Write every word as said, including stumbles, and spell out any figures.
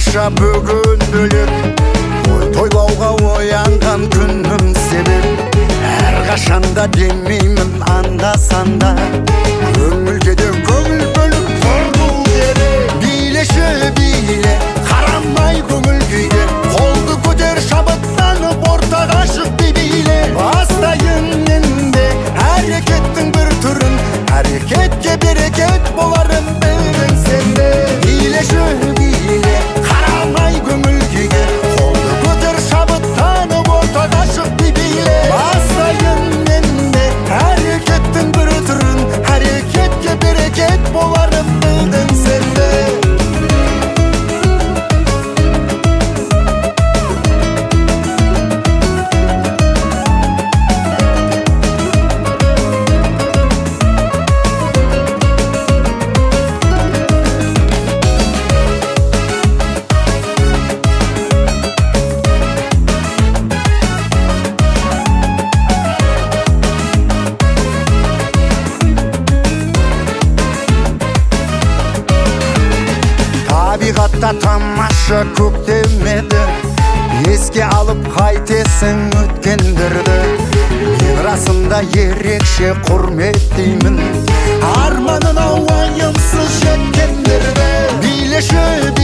тамаша бүгін бөлек, ой тойлауға оянған күнім себеп. Әрқашанда демеймін анда-санда, көңілге де көңіл бөліп тұру керек. Билеші биле, қарамай көңіл күйге, қолды көтер шабыттанып ортаға шық биле. Бастайын енді әрекеттің бір түрін, әрекетке берекет боларын білдің сен де. Билеші биле, қарамай көңіл күйге, қолды көтер шабыттанып ортаға шық биле. Бастайын енді әрекеттің бір түрін, әрекетке берекет боларын білдің сен де. Табиғатта тамаша көктемеді, еске алып қайтесің өткендерді. Мен расында ерекше құрметтеймін арманына уайымсыз жеткендерді. Билеші